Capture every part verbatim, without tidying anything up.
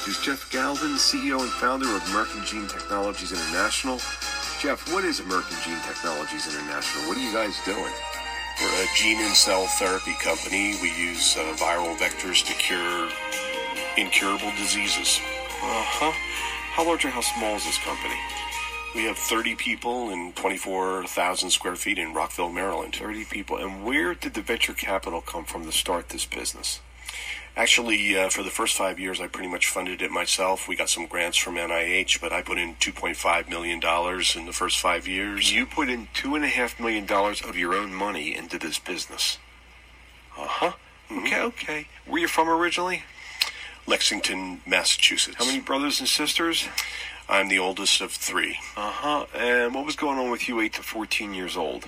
is Jeff Galvin, C E O and founder of American Gene Technologies International. Jeff, what is American Gene Technologies International? What are you guys doing? We're a gene and cell therapy company. We use uh, viral vectors to cure incurable diseases. Uh-huh. How large or how small is this company? We have thirty people and twenty-four thousand square feet in Rockville, Maryland. thirty people. And where did the venture capital come from to start this business? Actually, uh, for the first five years, I pretty much funded it myself. We got some grants from N I H, but I put in two point five million dollars in the first five years. You put in two point five million dollars of your own money into this business. Uh-huh. Mm-hmm. Okay, okay. Where you from originally? Lexington, Massachusetts. How many brothers and sisters? I'm the oldest of three. Uh-huh. And what was going on with you eight to fourteen years old?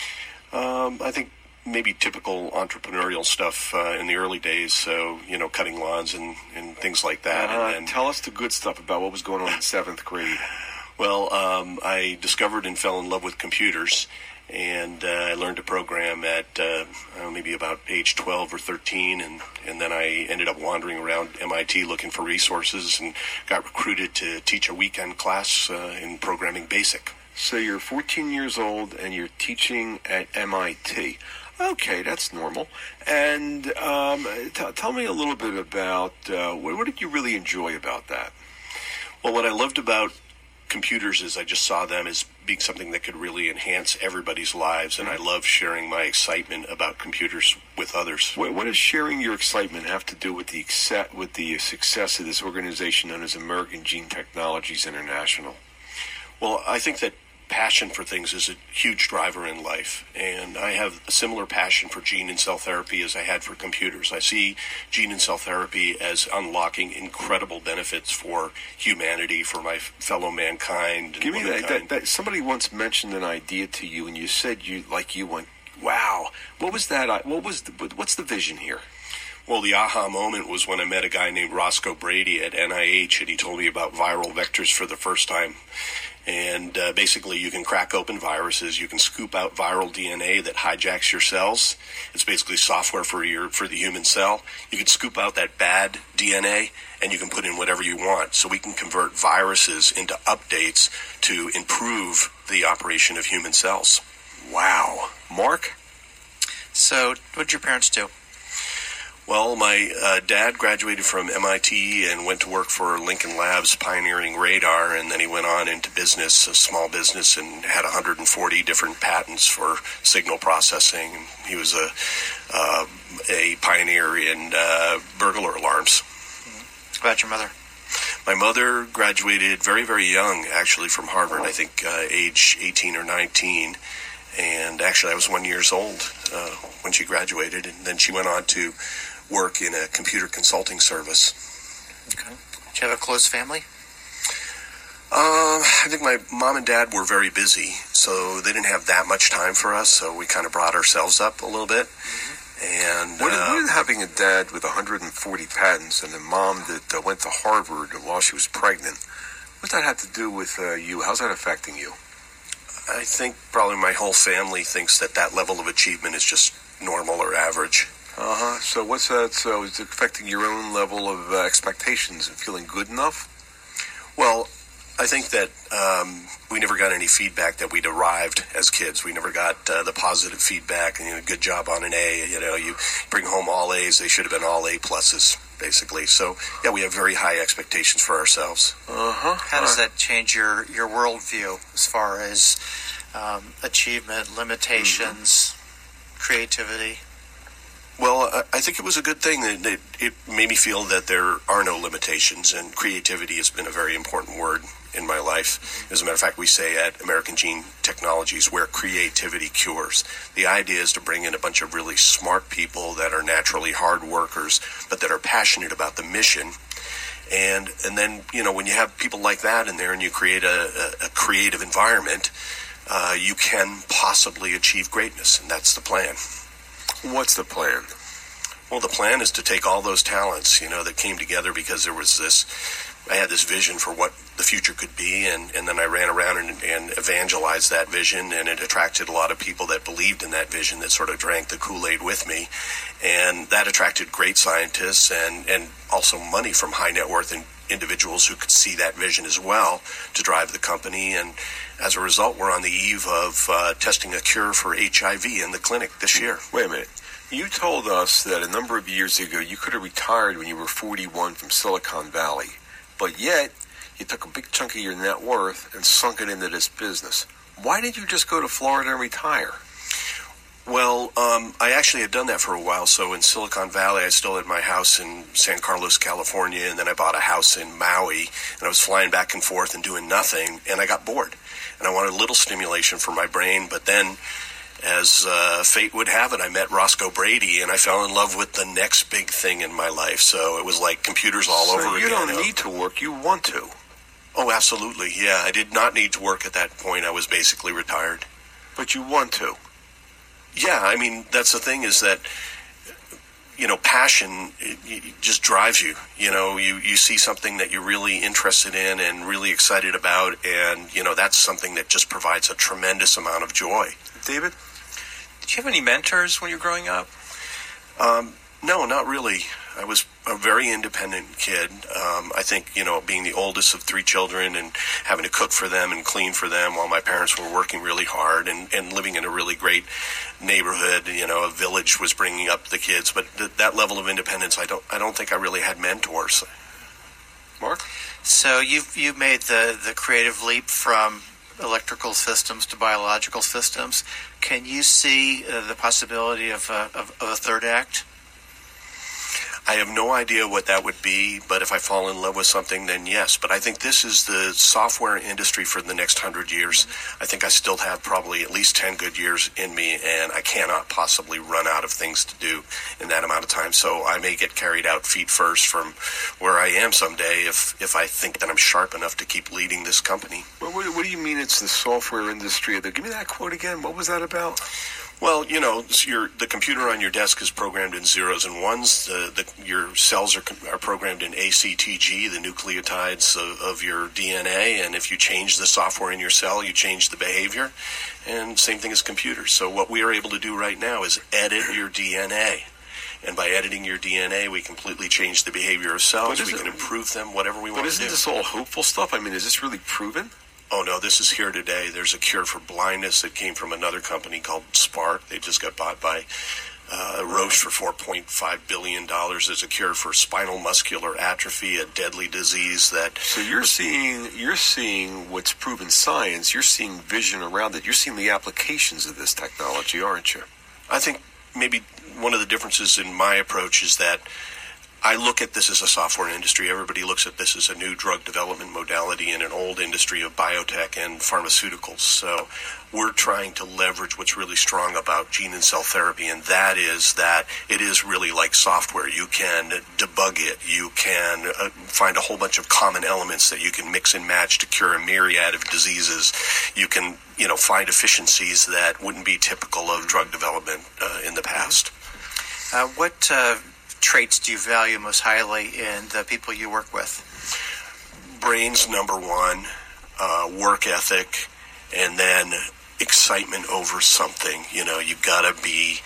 Um, I think maybe typical entrepreneurial stuff uh, in the early days, so, you know, cutting lawns and, and things like that. Uh, and, and tell us the good stuff about what was going on in seventh grade. Well, um, I discovered and fell in love with computers, and uh, I learned to program at uh, maybe about age twelve or thirteen, and, and then I ended up wandering around M I T looking for resources and got recruited to teach a weekend class uh, in programming basic. So you're fourteen years old and you're teaching at M I T. Okay, that's normal. And um, t- tell me a little bit about uh, what, what did you really enjoy about that? Well, what I loved about computers is I just saw them as being something that could really enhance everybody's lives, and I love sharing my excitement about computers with others. What, what does sharing your excitement have to do with the exce- with the success of this organization known as American Gene Technologies International? Well, I think that passion for things is a huge driver in life, and I have a similar passion for gene and cell therapy as I had for computers. I see gene and cell therapy as unlocking incredible benefits for humanity, for my fellow mankind. And Give me that, womankind. that, that. Somebody once mentioned an idea to you, and you said you like you went, "Wow, what was that? What was the, what's the vision here?" Well, the aha moment was when I met a guy named Roscoe Brady at N I H, and he told me about viral vectors for the first time. And uh, basically, you can crack open viruses. You can scoop out viral D N A that hijacks your cells. It's basically software for your for the human cell. You can scoop out that bad D N A, and you can put in whatever you want. So we can convert viruses into updates to improve the operation of human cells. Wow. Mark? So, what did your parents do? Well, my uh, dad graduated from M I T and went to work for Lincoln Labs pioneering radar, and then he went on into business, a small business, and had one hundred forty different patents for signal processing. He was a uh, a pioneer in uh, burglar alarms. What about your mother? My mother graduated very, very young, actually, from Harvard, I think uh, age eighteen or nineteen. And actually, I was one years old uh, when she graduated, and then she went on to work in a computer consulting service. Okay. Did you have a close family? Um, I think my mom and dad were very busy, so they didn't have that much time for us, so we kind of brought ourselves up a little bit. Mm-hmm. And What, uh, what did having a dad with one hundred forty patents and a mom that uh, went to Harvard while she was pregnant, what did that have to do with uh, you? How's that affecting you? I think probably my whole family thinks that that level of achievement is just normal or average. Uh-huh. So what's that? So is it affecting your own level of uh, expectations and feeling good enough? Well, I think that um, we never got any feedback that we'd arrived as kids. We never got uh, the positive feedback, and you know, good job on an A. You know, you bring home all A's. They should have been all A pluses, basically. So, yeah, we have very high expectations for ourselves. Uh-huh. How does that change your, your worldview as far as um, achievement, limitations, mm-hmm. creativity? Well, I think it was a good thing. That it, it made me feel that there are no limitations, and creativity has been a very important word in my life. As a matter of fact, we say at American Gene Technologies, where creativity cures. The idea is to bring in a bunch of really smart people that are naturally hard workers, but that are passionate about the mission. And and then, you know, when you have people like that in there and you create a, a, a creative environment, uh, you can possibly achieve greatness, and that's the plan. What's the plan? Well, the plan is to take all those talents, you know, that came together because there was this, I had this vision for what the future could be, and, and then I ran around and, and evangelized that vision, and it attracted a lot of people that believed in that vision, that sort of drank the Kool-Aid with me, and that attracted great scientists and, and also money from high net worth and individuals who could see that vision as well to drive the company. And as a result, we're on the eve of uh, testing a cure for H I V in the clinic this year. Wait a minute. You told us that a number of years ago you could have retired when you were forty-one from Silicon Valley, but yet you took a big chunk of your net worth and sunk it into this business. Why didn't you just go to Florida and retire? Well, um, I actually had done that for a while. So in Silicon Valley, I still had my house in San Carlos, California, and then I bought a house in Maui, and I was flying back and forth and doing nothing, and I got bored. And I wanted a little stimulation for my brain, but then, as uh, fate would have it, I met Roscoe Brady, and I fell in love with the next big thing in my life. So it was like computers all so over you again. don't need to work, you want to. Oh, absolutely, yeah. I did not need to work at that point. I was basically retired. But you want to. Yeah, I mean, that's the thing is that, you know, passion it, it just drives you. You know, you, you see something that you're really interested in and really excited about, and, you know, that's something that just provides a tremendous amount of joy. David? Did you have any mentors when you were growing up? Um, no, not really. I was a very independent kid. Um, I think, you know, being the oldest of three children and having to cook for them and clean for them while my parents were working really hard and, and living in a really great neighborhood, you know, a village was bringing up the kids. But th- that level of independence, I don't I don't think I really had mentors. Mark? So you've, you've made the, the creative leap from electrical systems to biological systems. Can you see uh, the possibility of, uh, of, of a third act? I have no idea what that would be, but if I fall in love with something, then yes. But I think this is the software industry for the next hundred years. I think I still have probably at least ten good years in me, and I cannot possibly run out of things to do in that amount of time. So I may get carried out feet first from where I am someday if, if I think that I'm sharp enough to keep leading this company. What, what, what do you mean it's the software industry? Give me that quote again. What was that about? Well, you know, your, the computer on your desk is programmed in zeros and ones. The, the, your cells are, are programmed in A C T G, the nucleotides of, of your D N A. And if you change the software in your cell, you change the behavior. And same thing as computers. So what we are able to do right now is edit your D N A. And by editing your D N A, we completely change the behavior of cells. We can improve them, whatever we want to do. But isn't this all hopeful stuff? I mean, is this really proven? Oh, no, this is here today. There's a cure for blindness that came from another company called Spark. They just got bought by uh, Roche for four point five billion dollars. There's a cure for spinal muscular atrophy, a deadly disease that... So you're seeing you're seeing what's proven science. You're seeing vision around it. You're seeing the applications of this technology, aren't you? I think maybe one of the differences in my approach is that I look at this as a software industry. Everybody looks at this as a new drug development modality in an old industry of biotech and pharmaceuticals. So we're trying to leverage what's really strong about gene and cell therapy, and that is that it is really like software. You can debug it. You can uh, find a whole bunch of common elements that you can mix and match to cure a myriad of diseases. You can, you know, find efficiencies that wouldn't be typical of drug development uh, in the past. Uh, what... Uh traits do you value most highly in the people you work with? Brains, number one, uh, work ethic, and then excitement over something. You know, you've got to be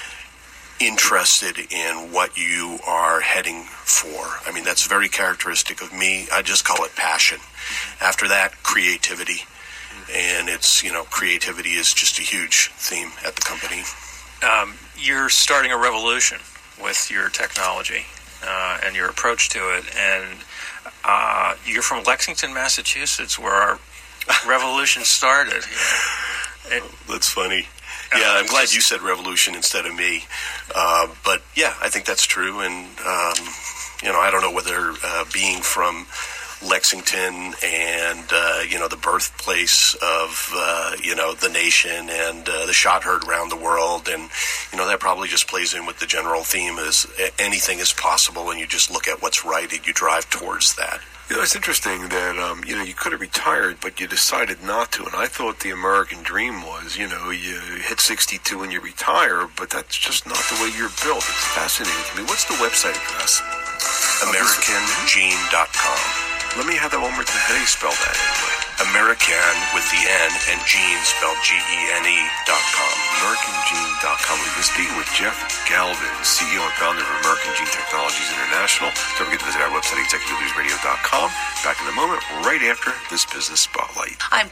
interested in what you are heading for. I mean, that's very characteristic of me. I just call it passion. After that, creativity. And it's, you know, creativity is just a huge theme at the company. Um, you're starting a revolution with your technology uh, and your approach to it, and uh, you're from Lexington, Massachusetts, where our revolution started. Yeah. It, That's funny. Yeah, I'm glad you said revolution instead of me. Uh, but yeah, I think that's true, and um, you know, I don't know whether uh, being from Lexington and uh, you know, the birthplace of uh, you know, the nation and uh, the shot heard around the world, and you know, that probably just plays in with the general theme is anything is possible, and you just look at what's right and you drive towards that. You know, it's interesting that um, you know, you could have retired, but you decided not to. And I thought the American dream was, you know, you hit sixty-two and you retire, but that's just not the way you're built. It's fascinating to me. What's the website address? American Gene dot com. Let me have that one more time. How do you spell that anyway? American with the N and Gene spelled G E N E dot com. American Gene dot com. We've been speaking with Jeff Galvin, C E O and founder of American Gene Technologies International. Don't forget to visit our website, executive leaders radio dot com. Back in a moment, right after this business spotlight. I'm